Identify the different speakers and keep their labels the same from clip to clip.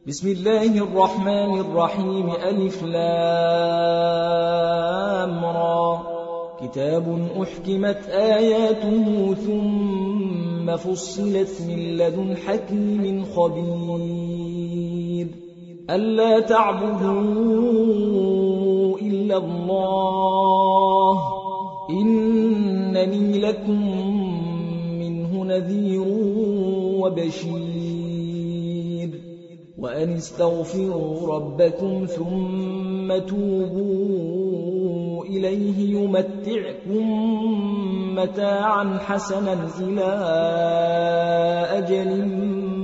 Speaker 1: بسم الله الرحمن الرحيم. ألف لام را. كتاب أحكمت آياته ثم فصلت من لدن حكيم خبير. ألا تعبدوا إلا الله إنني لكم منه نذير وبشير. وأن استغفروا ربكم ثم توبوا إليه يمتعكم متاعا حسنا إلى أجل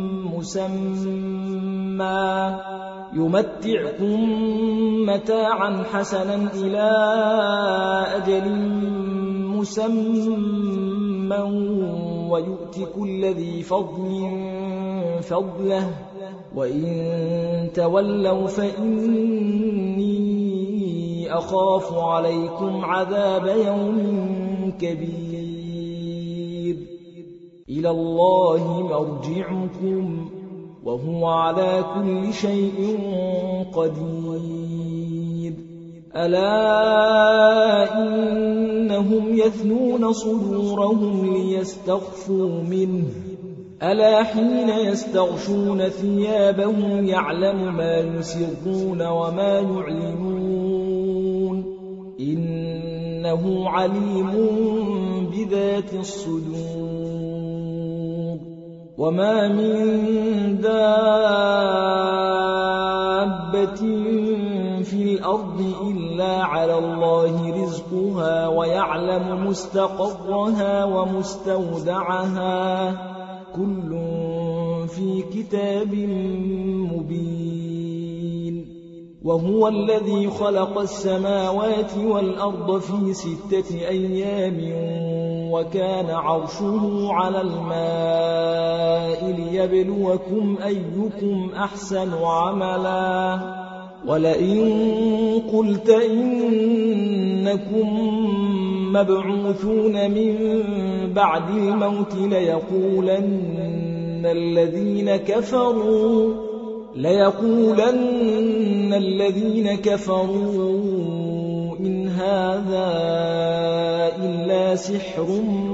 Speaker 1: مسمى ويؤت كل ذي فضل فضله وإن تولوا فإني أخاف عليكم عذاب يوم كبير. إلى الله مرجعكم وهو على كل شيء قدير. ألا إنهم يثنون صدورهم ليستخفوا منه ألا حين يستغشون ثيابهم يعلم ما يسرون وما يعلنون إنه عليم بذات الصدور. وما من دابة في الأرض إلا على الله رزقها ويعلم مستقرها ومستودعها كل في كتاب مبين. وهو الذي خلق السماوات والأرض في 6 أيام وكان عرشه على الماء ليبلوكم أيكم أحسن عملا. ولئن قلت إنكم مبعوثون من بعد الموت ليقولن الذين كفروا إن هذا إلا سحر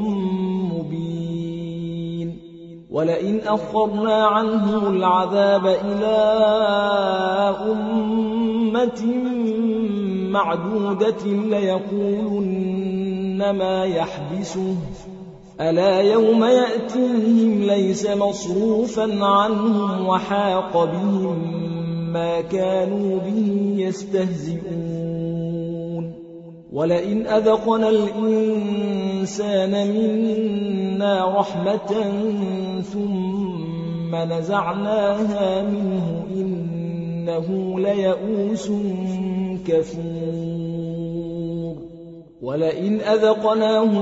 Speaker 1: مبين. ولئن أخرنا عنه العذاب إلى أمة معدودة ليقولن ما يحبسه ألا يوم يأتيهم ليس مصروفا عنهم وحاق بهم ما كانوا به يستهزئون. ولئن أذقنا الإنسان منا رحمة ثم نزعناها منه إنه ليئوس كفور. ولئن أذقناه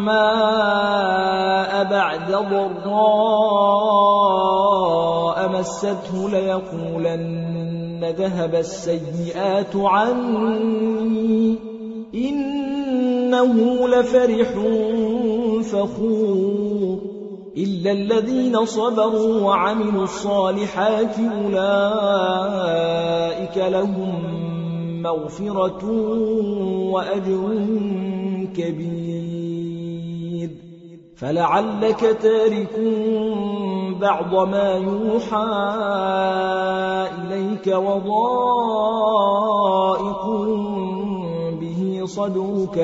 Speaker 1: نعماء بعد ضراء مسته ليقولن ذهب السيئات عني إنه لفرح فخور. إلا الذين صبروا وعملوا الصالحات أولئك لهم مغفرة وأجر كبير. فلعلك تارك بعض ما يوحى إليك وضائق به صدرك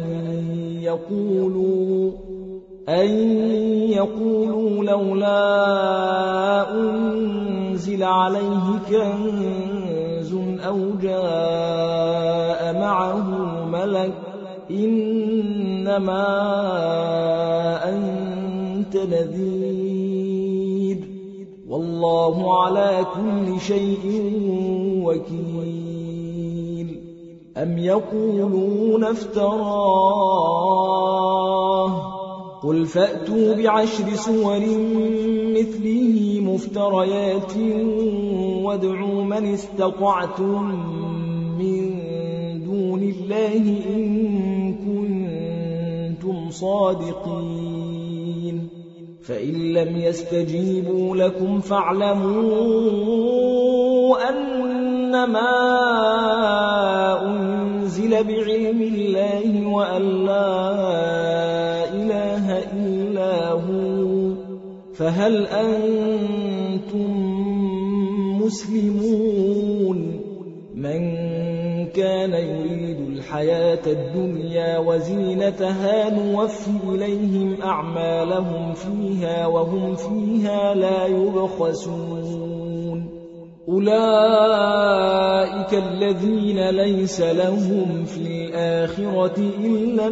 Speaker 1: أن يقولوا لولا أنزل عليه كنز أو جاء معه ملك إنما أنت نذير والله على كل شيء وكيل. أم يقولون افتراه قل فأتوا ب10 سور مثله مفتريات وادعوا من استطعتم من دون الله إن كنتم صادقين. فإن لم يستجيبوا لكم فاعلموا إنما أنزل بعلم الله وأن لا إله إلا هو فهل أنتم مسلمون من كان يريد الحياة الدنيا وزينتها نوفي إليهم أعمالهم فيها وهم فيها لا يبخسون أولئك الذين ليس لهم في الآخرة إلا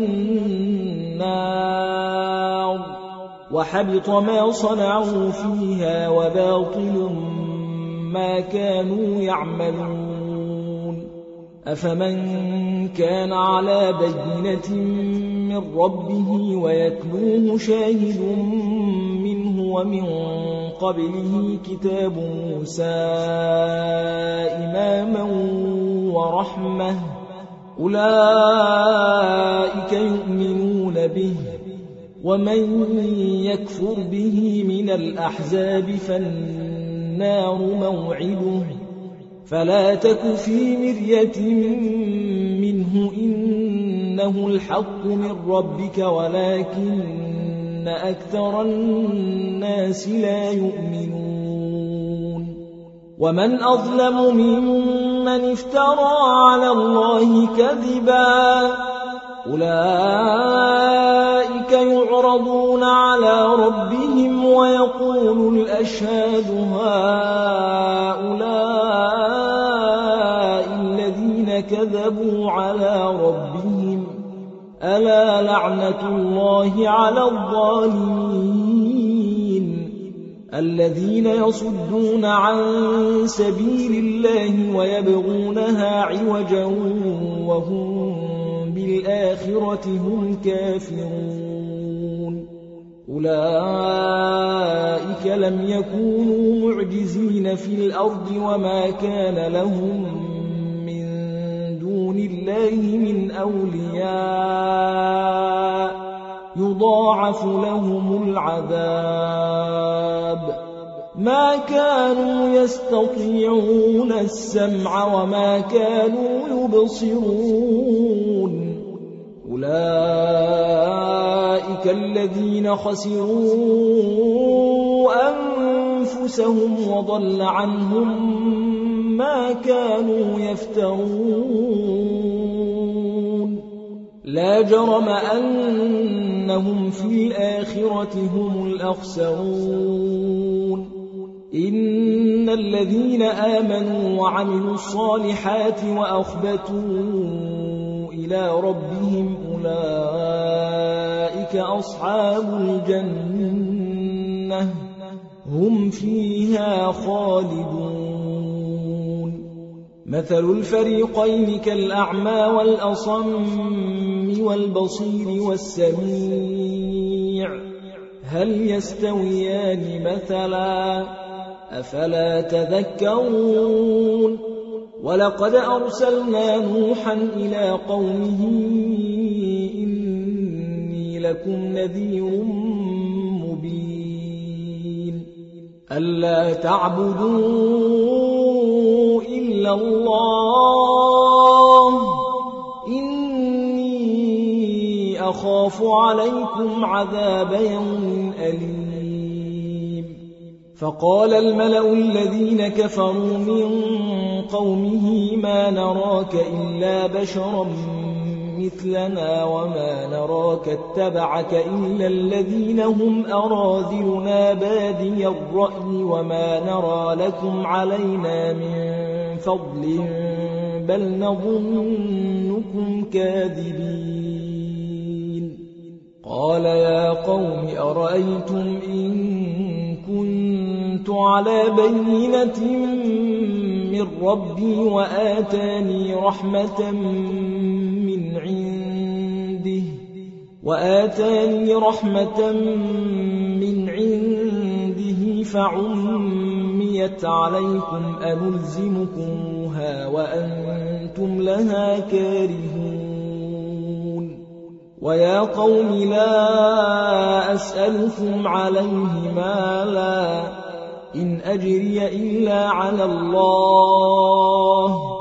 Speaker 1: النار وحبط ما صنعوا فيها وباطل ما كانوا يعملون أفمن كان على بينة من ربه ويتلوه شاهد منه ومن قبله كتاب موسى إماما ورحمة أولئك يؤمنون به ومن يكفر به من الأحزاب فالنار موعده فلا تك في مرية منه إنه الحق من ربك ولكن أكثر الناس لا يؤمنون ومن أظلم ممن افترى على الله كذبا أولئك يعرضون على ربهم ويقول الأشهاد هؤلاء الذين كذبوا على ربهم ألا لعنة الله على الظالمين الذين يصدون عن سبيل الله ويبغونها عوجا وهم بالآخرة هم كافرون أولئك لم يكونوا معجزين في الأرض وما كان لهم من دون الله من أولياء يضاعف لهم العذاب ما كانوا يستطيعون السمع وما كانوا يبصرون أولئك الذين خسروا أنفسهم وضل عنهم ما كانوا يفترون لا جرم أنهم في الآخرة هم الأخسرون إن الذين آمنوا وعملوا الصالحات وأخبتوا إلى ربهم أولئك أصحاب الجنة هم فيها خالدون مثل الفريقين كالأعمى والأصم والبصير والسميع هل يستويان مثلا أفلا تذكرون ولقد أرسلنا نوحا إلى قومه إني لكم نذير مبين ألا تعبدوا إلا الله إني أخاف عليكم عذاب يوم أليم فقال الملأ الذين كفروا من قومه ما نراك إلا بشرا مثلنا وما نراك اتبعك إلا الذين هم أراذلنا بادي الرأي وما نرى لكم علينا من فضل بل نظنكم كاذبين قال يا قوم أرأيتم إن كنت على بينة من ربي وآتاني رحمة من عنده فعميت عليكم أنلزمكموها وأنتم لها كارهون ويا قوم لا أسألكم عليه مالا إن أجري إلا على الله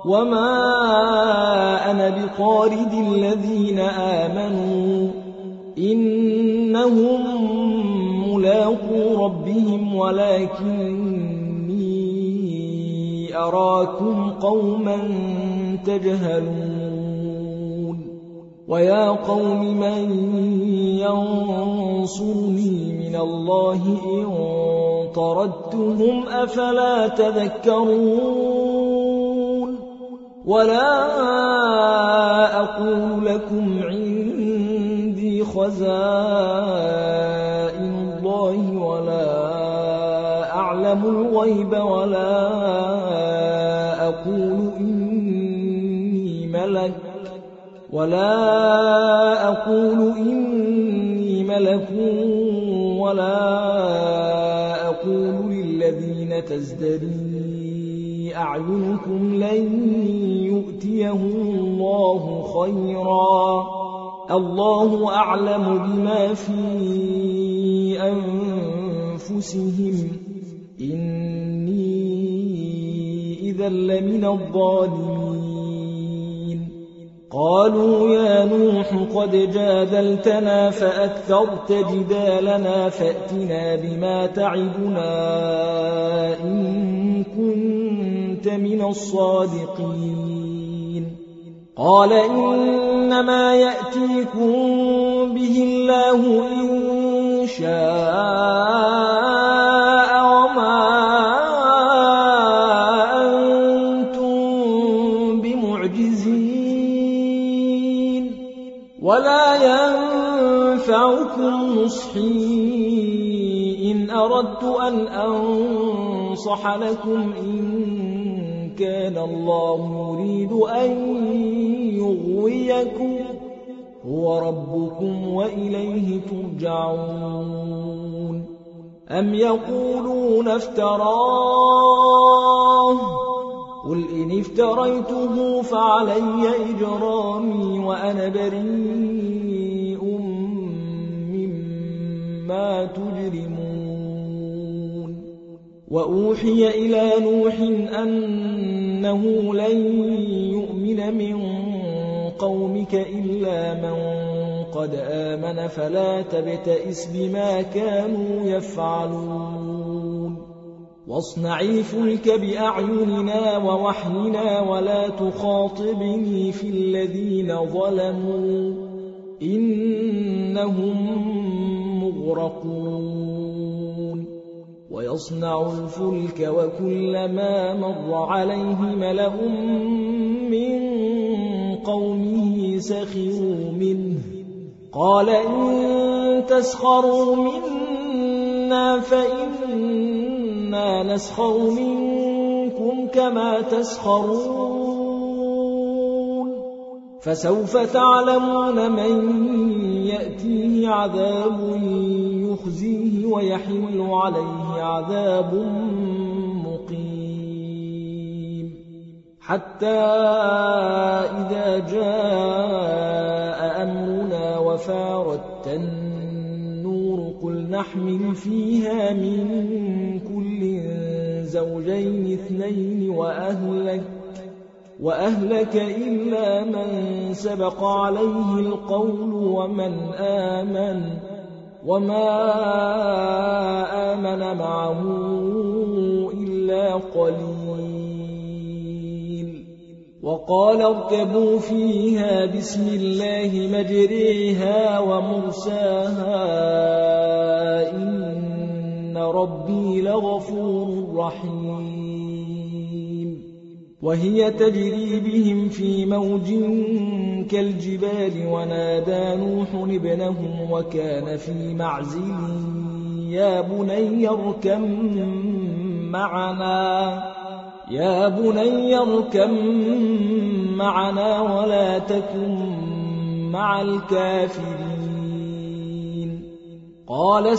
Speaker 1: وما أنا بطارد الذين آمنوا إنهم ملاقو ربهم ولكني أراكم قوما تجهلون ويا قوم من ينصرني من الله إن طردتهم أفلا تذكرون ولا أقول لكم عندي خزائن الله ولا أعلم الغيب ولا أقول إني ملك ولا أقول للذين تزدري أعينكم لن يؤتيهم الله خيرا الله أعلم بما في أنفسهم إني إذا لمن الظالمين قالوا يا نوح قد جادلتنا فأكثرت جدالنا فأتنا بما تعدنا إن كنت من الصادقين قال إنما يأتيكم به الله إن شاء وما أنتم بمعجزين ولا ينفعكم نصحي إن أردت أن أنصح لكم إن كان الله يريد أن يغويكم هو ربكم وإليه ترجعون أم يقولون افتراه قل إن افتريته فعلي إجرامي وأنا بريء مما تجرمون وأوحي إلى نوح أنه لن يؤمن من قومك إلا من قد آمن فلا تبتئس بما كانوا يفعلون واصنع الفلك بأعيننا ووحينا ولا تخاطبني في الذين ظلموا إنهم مغرقون ويصنع الفلك وكلما مر عليه ملأ من قومه سخروا منه قال إن تسخروا منا فإنا نسخر منكم كما تسخرون فسوف تعلمون من يأتيه عذاب يخزيه ويحل عليه عذاب مقيم حتى إذا جاء أمرنا وفارت النور قل نحمل فيها من كل زوجين اثنين وأهلك إلا من سبق عليه القول ومن آمن وما آمن معه إلا قليل وقال اركبوا فيها بسم الله مجريها ومرساها إن ربي لغفور رحيم وهي تجري بهم في موج كالجبال ونادى نوح ابنه وكان في معزل يا بني اركب معنا ولا تكن مع الكافرين قال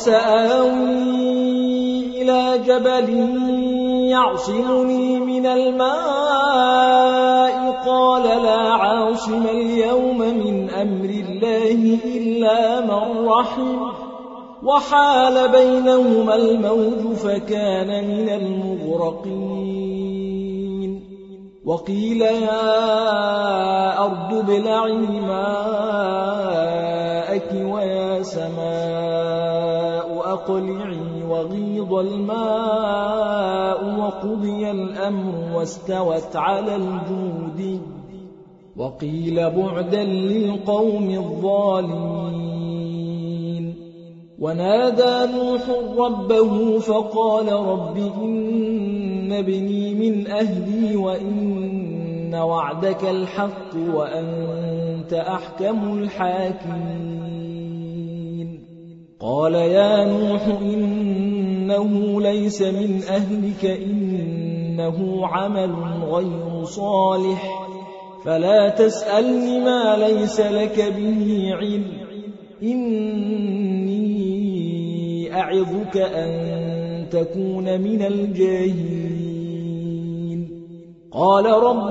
Speaker 1: سآوي إلى جبل يعصمني من الماء قال لا عاصم اليوم من أمر الله إلا من رحم وحال بينهما الموج فكان من المغرقين وقيل يا أرض ابلعي ماءك ويا سماء أقلعي وغيض الماء وقضي الأمر واستوت على الجود وقيل بعدا للقوم الظالمين ونادى نوح ربه فقال رب إن ابني من أهلي وإن وعدك الحق وأنت أحكم الحاكمين قال يا نوح إنه ليس من أهلك إنه عمل غير صالح فلا تسألني ما ليس لك به علم إني أعظك أن تكون من الجاهلين قال رب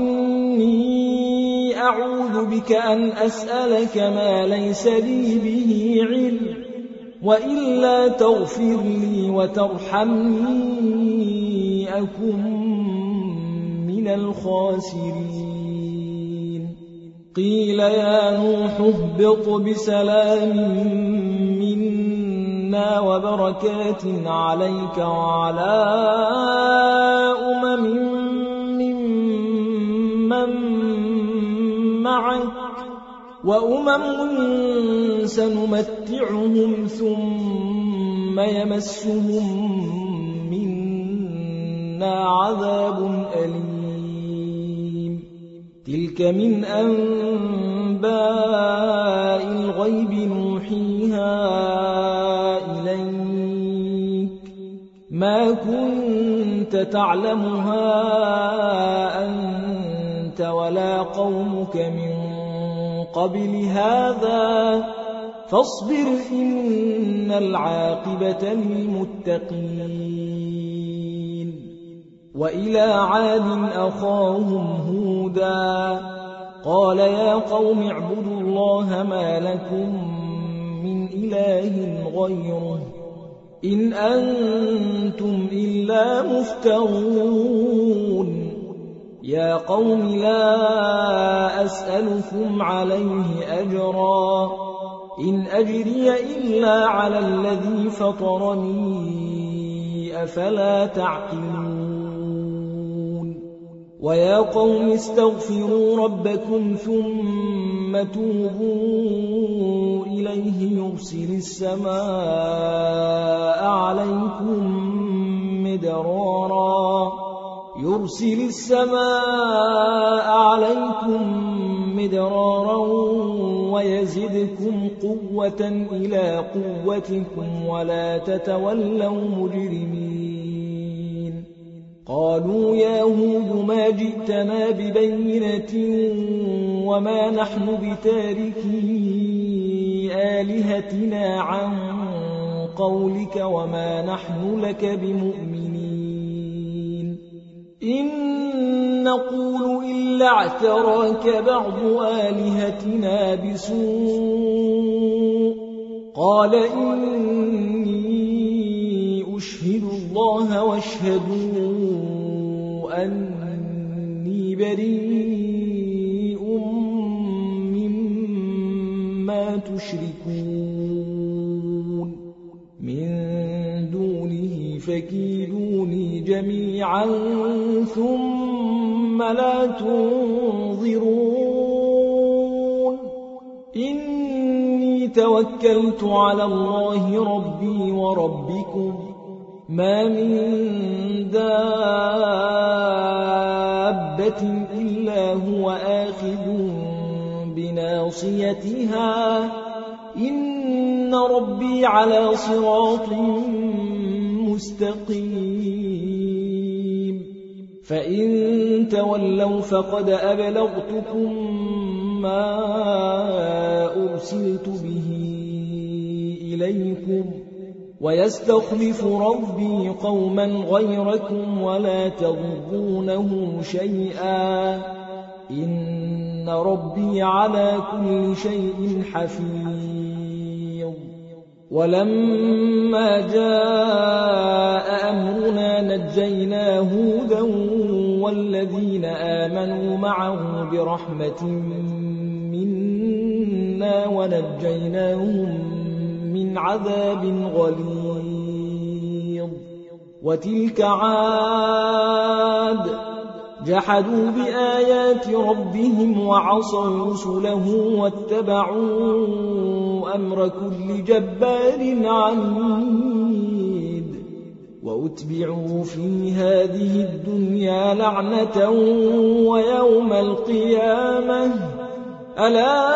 Speaker 1: إني أعوذ بك أن أسألك ما ليس لي به علم وإلا تغفر لي وترحمني أكن من الخاسرين قيل يا نوح اهبط بسلام منا وبركات عليك وعلى ممن معك وأمم سنمتعهم ثم يمسهم منا عذاب أليم تلك من أنباء الغيب نوحيها إليك ما كنت تعلمها أنت ولا قومك من قبل هذا فاصبر إن العاقبة للمتقين وإلى عاد أخاهم هودا قال يا قوم اعبدوا الله ما لكم من إله غيره إن أنتم إلا مفترون يا قوم لا أسألكم عليه أجرا إن أجري إلا على الذي فطرني أفلا تعقلون ويا قوم استغفروا ربكم ثم توبوا إليه يرسل السماء عليكم مدرارا ويزدكم قوة إلى قوتكم ولا تتولوا مجرمين قالوا يا هود ما جئتنا ببينة وما نحن بتاركي آلهتنا عن قولك وما نحن لك بمؤمنين إن نقول إلا اعتراك بعض آلهتنا بسوء قال إني أشهد الله واشهدوا أني بريء مما تشركون من دونه فكيدوني جميعا ثم لا تنظرون إني توكلت على الله ربي وربكم ما من دابة إلا هو آخذ بناصيتها إن ربي على صراط مستقيم فإن تولوا فقد أبلغتكم ما أرسلت به إليكم ويستخلف ربي قوما غيركم ولا تضرونه شيئا إن ربي على كل شيء حفيظ ولما جاء أمرنا نجينا هودا والذين آمنوا معه برحمة منا ونجيناهم من عذاب غليظ. وتلك عاد جحدوا بآيات ربهم وعصوا رسله واتبعوا أمر كل جبار عنيد. وأتبعوا في هذه الدنيا لعنة ويوم القيامة ألا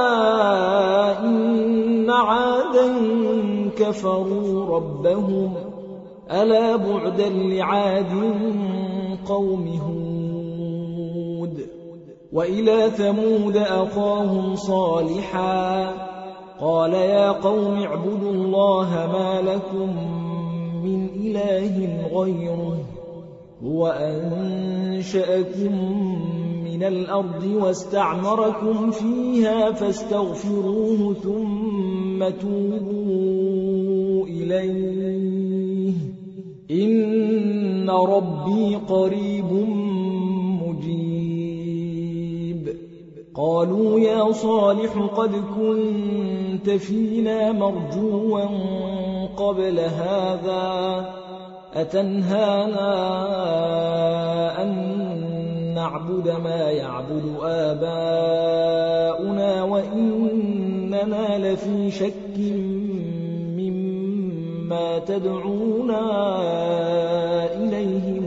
Speaker 1: إن عادا كفروا ربهم ألا بعدا لعاد قوم هود. وإلى ثمود أخاهم صالحا قال يا قوم اعبدوا الله ما لكم من إله غيره هو أنشأكم من الأرض واستعمركم فيها فاستغفروه ثم توبوا إليه إن ربي قريب مجيب. قالوا يا صالح قد كنت فينا مرجوا قبل هذا أتنهانا أن نعبد ما يعبد آباؤنا وإننا لفي شك مما تدعونا إليه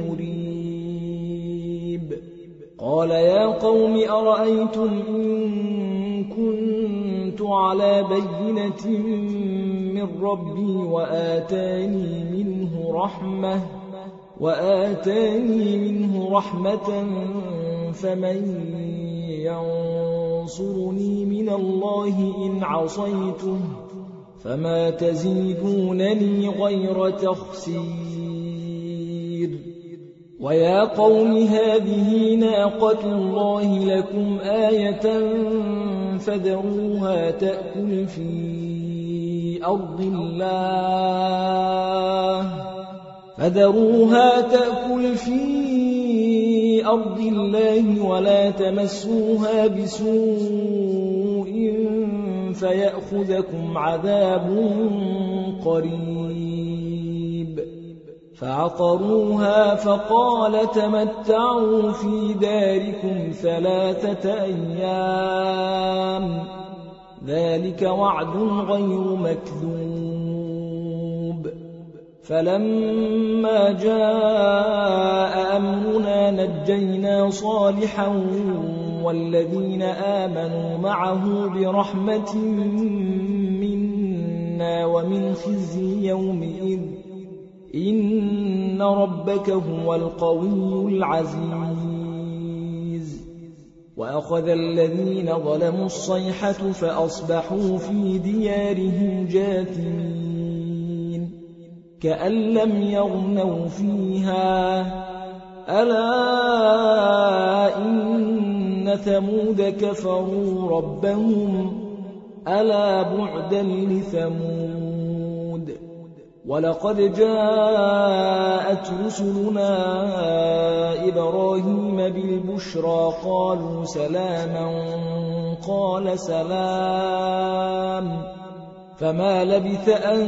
Speaker 1: مريب. قال يا قوم أرأيتم إن كنت على بينة من ربي وآتاني منه رحمة فمن ينصرني من الله إن عصيته فما تزيدونني غير تخسير. ويا قوم هذه ناقة الله لكم آية فذروها تأكل في أرض الله ولا تمسوها بسوء فيأخذكم عذاب قريب. فعقروها فقال تمتعوا في داركم 3 أيام ذلك وعد غير مكذوب. فلما جاء أمرنا نجينا صالحا والذين آمنوا معه برحمة منا ومن خزي يومئذ إن ربك هو القوي العزيز. وأخذ الذين ظلموا الصيحة فأصبحوا في ديارهم جاثمين كأن لم يغنوا فيها ألا إن ثمود كفروا ربهم ألا بعدا لثمود. ولقد جاءت رسلنا إبراهيم بالبشرى قالوا سلاما قال سلام فما لبث أن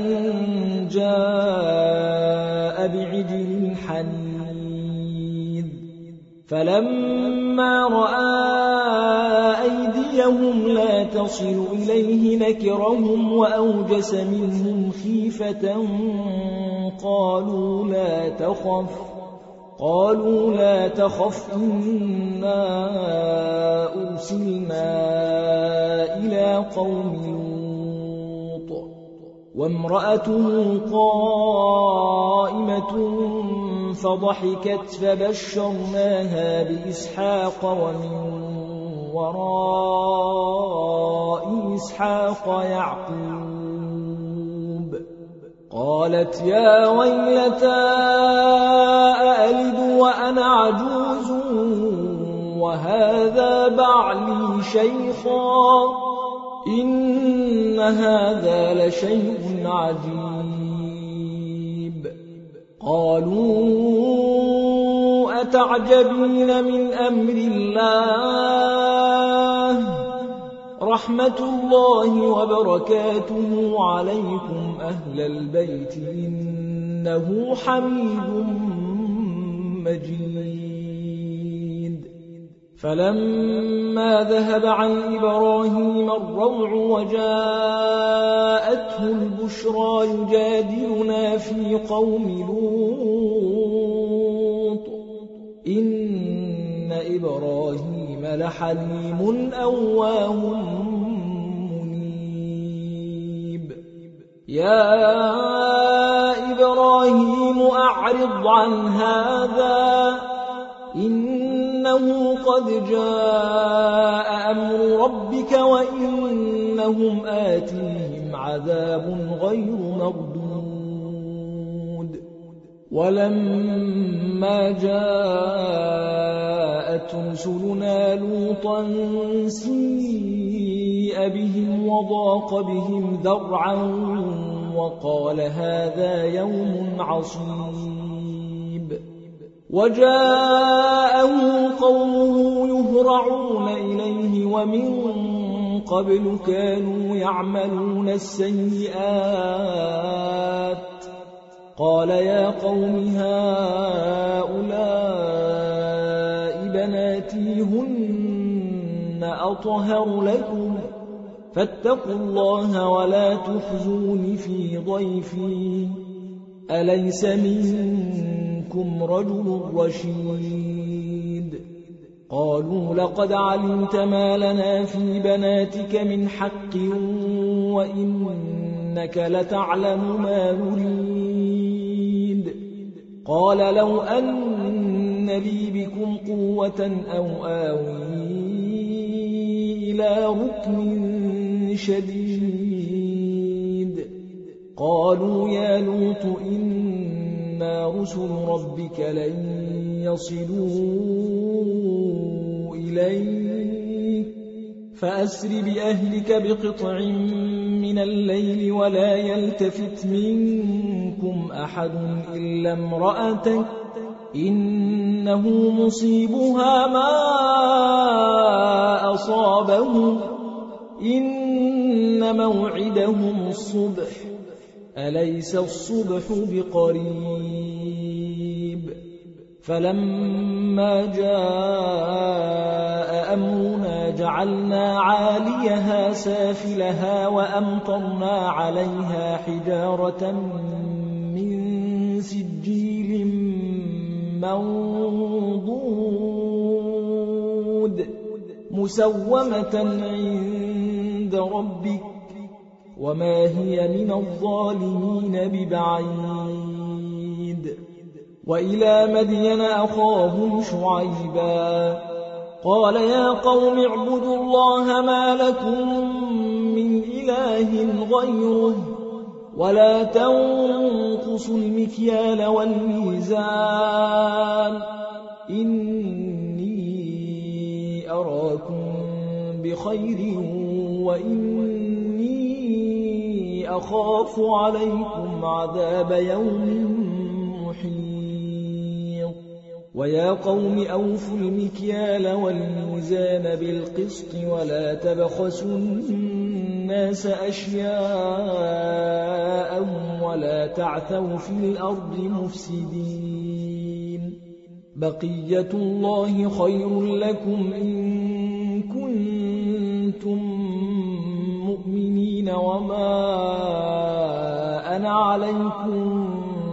Speaker 1: جاء بعجل حنيذ. فلما رأى أيديهم لا تصل إليه نكرهم وأوجس منهم خيفة قالوا لا تخف إنا أرسلنا إلى قوم لوط وامرأته قائمة فضحكت فبشرناها بإسحاق ومن وراء إسحاق يعقوب. قالت يا ويلتى أألد وأنا عجوز وهذا بعلي شيخا إن هذا لشيء عجيب. قالوا تعجبين من أمر الله. رحمة الله وبركاته عليكم أهل البيت إنه حميد مجيد. فلما ذهب عن إبراهيم الروع وجاءته البشرى يجادلنا في قوم لوط إن إبراهيم لحليم أواه منيب. يا إبراهيم أعرض عن هذا إنه قد جاء أمر ربك وإنهم آتيهم عذاب غير مردود. ولما جاءت رسلنا لوطا سيء بهم وضاق بهم ذرعا وقال هذا يوم عصيب. وجاءه قومه يهرعون إليه ومن قبل كانوا يعملون السيئات. قال يا قوم هؤلاء بناتي هن أطهر لكم فاتقوا الله ولا تخزون في ضيفي أليس منكم رجل رشيد. قالوا لقد علمت ما لنا في بناتك من حق وإنك لتعلم ما نريد. قال لو أن لي بكم قوة أو آوي إلى ركن شديد. قالوا يا لوط إنا رسل ربك لن يصلوا إليك فأسر بأهلك بقطع من الليل ولا يلتفت منكم أحد إلا امرأتك إنه مصيبها ما أصابهم إن موعدهم الصبح أليس الصبح بقريب. فلما جاء أمرنا جعلنا عاليها سافلها وأمطرنا عليها حجارة من سجيل منضود مسومة عند ربك وما هي من الظالمين ببعيد. وإلى مدين أخاهم شعيبا قال يا قوم اعبدوا الله ما لكم من إله غيره ولا تنقصوا المكيال والميزان إني أراكم بخير وإني أخاف عليكم عذاب يوم محيط. ويا قوم أوفوا المكيال والميزان بالقسط ولا تبخسوا الناس أشياءهم ولا تعثوا في الأرض مفسدين. بقية الله خير لكم إن كنتم مؤمنين وما أنا عليكم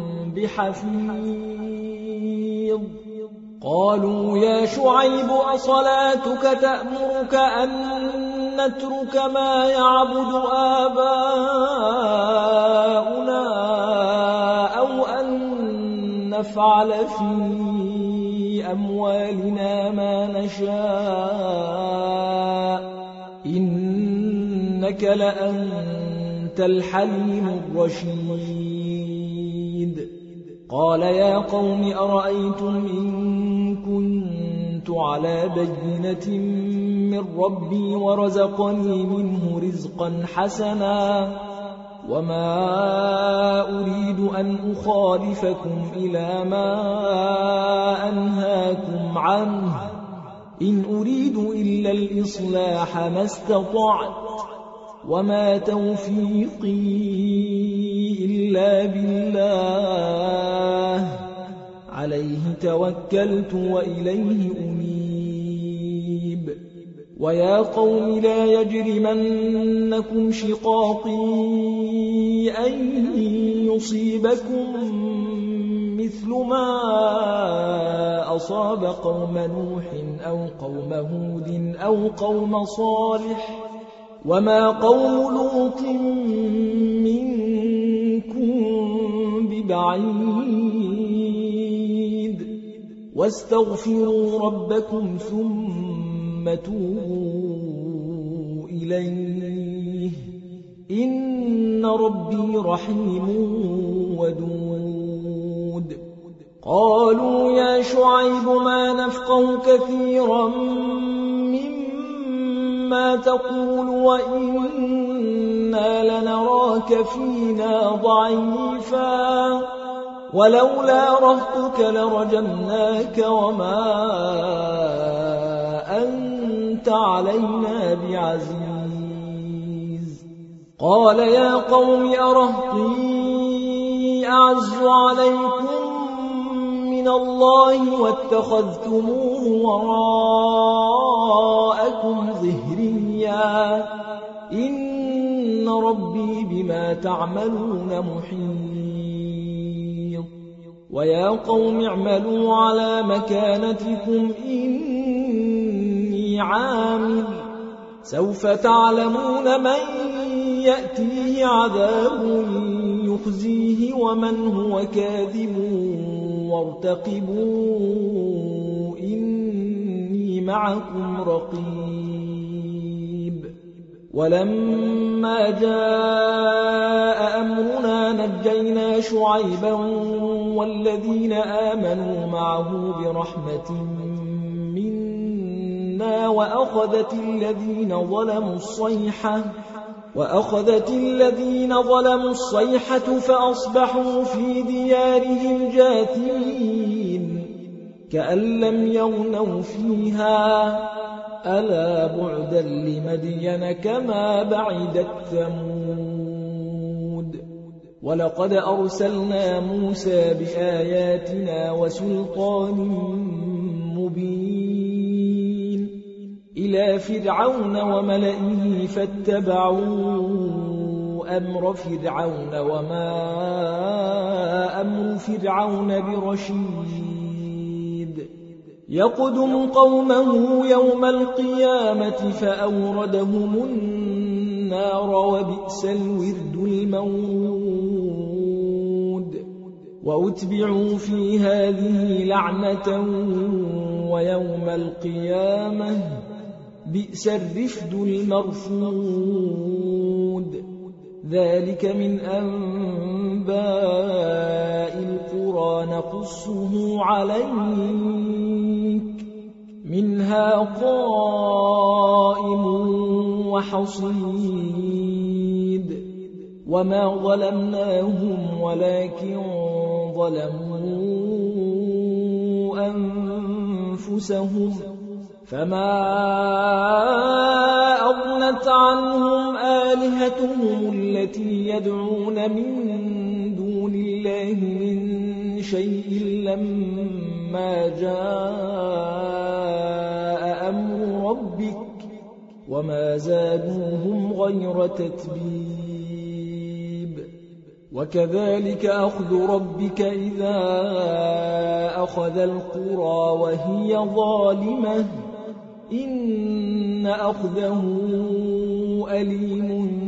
Speaker 1: بحفيظ. قالوا يا شعيب أصلاتك تأمرك أن نترك ما يعبد آباؤنا أو أن نفعل في أموالنا ما نشاء إنك لأنت الحليم الرشيد. قال يا قوم أرأيتم إن كنت على بينة من ربي ورزقني منه رزقا حسنا وما أريد أن أخالفكم إلى ما أنهاكم عنه إن أريد إلا الإصلاح ما استطعت وما توفيقي إلا بالله عليه توكلت وإليه أنيب ويا قوم لا يجرمنكم شقاقي أن يصيبكم مثل ما أصاب قوم نوح أو قوم هود أو قوم صالح وما قوم لوط منكم ببعيد واستغفروا ربكم ثم توبوا إليه إن ربي رحيم ودود قالوا يا شعيب ما نفقه كثيرا مما تقول وإنا لنراك فينا ضعيفا ولولا رهطك لرجمناك وما أنت علينا بعزيز قال يا قوم أرهطي أعز عليكم من الله واتخذتموه وراءكم ظهريا إن ربي بما تعملون محيط ويا قوم اعملوا على مكانتكم إني عامل سوف تعلمون من يأتيه عذاب يخزيه ومن هو كاذب وارتقبوا إني معكم رقيب ولما جاء أمرنا نجينا شعيبا والذين آمنوا معه برحمة منا وأخذت الذين ظلموا الصيحة فأصبحوا في ديارهم جاثمين كأن لم يغنوا فيها ألا بعدا لمدين كما بعدت ثمود ولقد أرسلنا موسى بآياتنا وسلطان مبين إلى فرعون وملئه فاتبعوا أمر فرعون وما أمر فرعون برشيد يقدم قومه يوم القيامة فأوردهم النار وبئس الورد المورود وأتبعوا في هذه لعنة ويوم القيامة بئس الرفد المرفود ذلك من أنباء القرى نقصه عليك منها قائم وحصيد وما ظلمناهم ولكن ظلموا أنفسهم فما أغنت عنهم آلهتهم التي يدعون من دون الله من شيء لما جاء أمر ربك وما زادوهم غير تتبيب وكذلك أخذ ربك إذا أخذ القرى وهي ظالمة إن أخذه أليم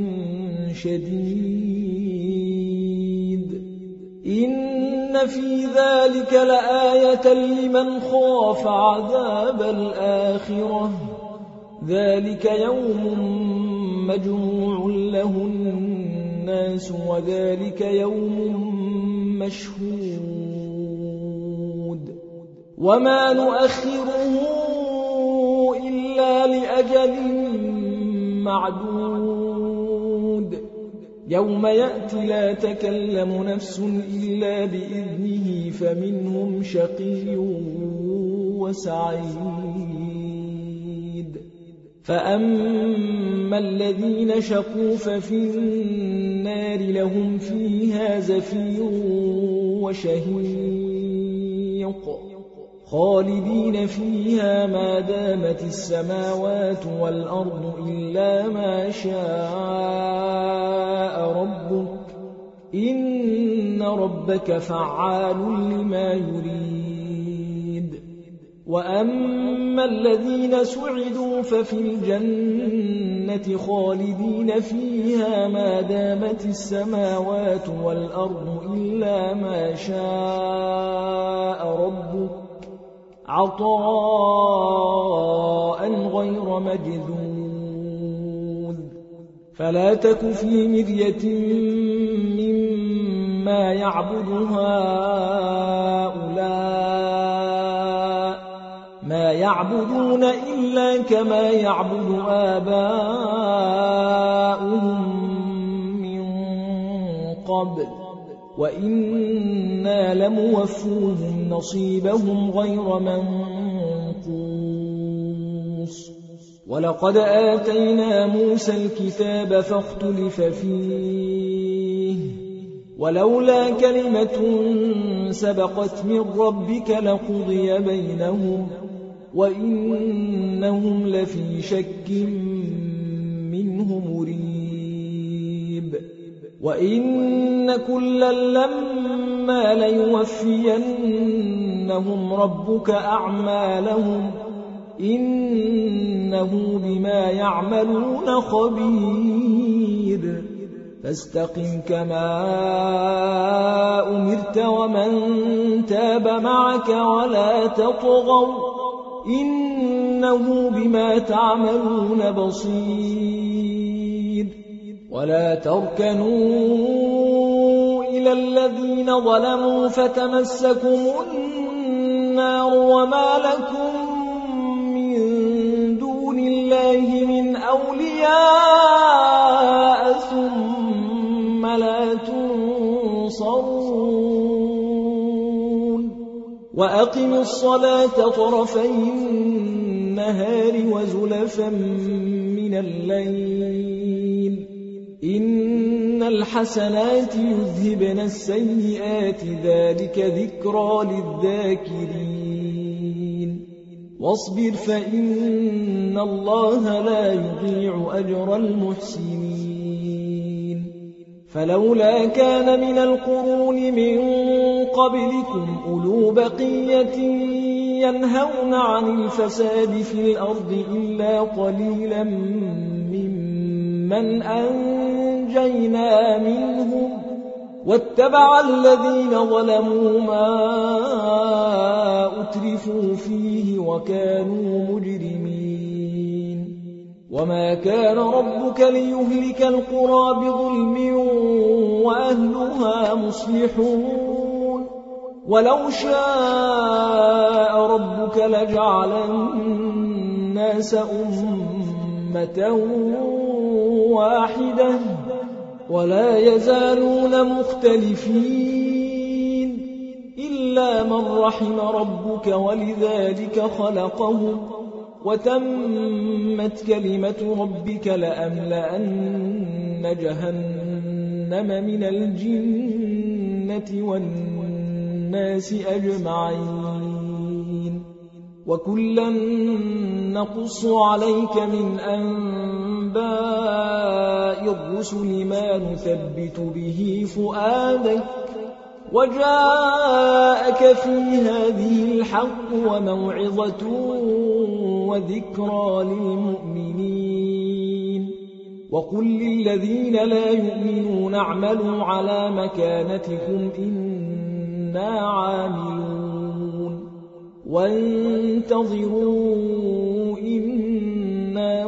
Speaker 1: شديد إن في ذلك لآية لمن خاف عذاب الآخرة ذلك يوم مجموع له الناس وذلك يوم مشهود وما نؤخره إلا لأجل معدود يوم يأتي لا تكلم نفس إلا بإذنه فمنهم شقي وسعيد فأما الذين شقوا ففي النار لهم فيها زفير وشهيق خالدين فيها ما دامت السماوات والأرض إلا ما شاء ربك إن ربك فعال لما يريد وأما الذين سعدوا ففي الجنة خالدين فيها ما دامت السماوات والأرض إلا ما شاء ربك عطاء غير مجذوذ فلا تك في مرية مما يعبد هؤلاء ما يعبدون إلا كما يعبد آباؤهم من قبل وإنا لموفوهم نصيبهم غير منقوص ولقد آتينا موسى الكتاب فاختلف فيه ولولا كلمة سبقت من ربك لقضي بينهم وإنهم لفي شك منه مريب وإن كلا لما ليوفينهم ربك أعمالهم إنه بما يعملون خبير فاستقم كما أمرت ومن تاب معك ولا تطغوا إنه بما تعملون بصير ولا تركنوا إلى الذين ظلموا فتمسكم النار وما لكم من دون الله من أولياء ثم لا تنصرون وأقم الصلاة طرفي النهار وزلفا من الليل إن الحسنات يذهبن السيئات ذلك ذكرى للذاكرين واصبر فإن الله لا يضيع أجر المحسنين فلولا كان من القرون من قبلكم أولو بقية ينهون عن الفساد في الأرض إلا قليلا ممن أنجينا منهم واتبع الذين ظلموا ما أترفوا فيه وكانوا مجرمين وما كان ربك ليهلك القرى بظلم وأهلها مصلحون ولو شاء ربك لجعل الناس أمة واحدة ولا يزالون مختلفين إلا من رحم ربك ولذلك خلقهم وتمت كلمة ربك لأملأن جهنم من الجنة والناس أجمعين وكلا نقص عليك من أنباء الرسل ما نثبت به فؤادك وجاءك في هذه الحق وموعظة وذكرى للمؤمنين وقل للذين لا يؤمنون اعملوا على مكانتكم إنا عاملون وانتظروا إنا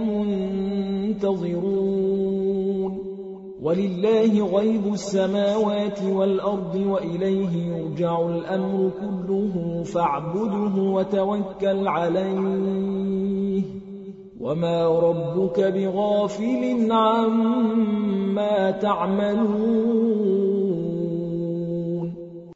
Speaker 1: منتظرون ولله غيب السماوات والأرض وإليه يرجع الأمر كله فاعبده وتوكل عليه وما ربك بغافل عما تعملون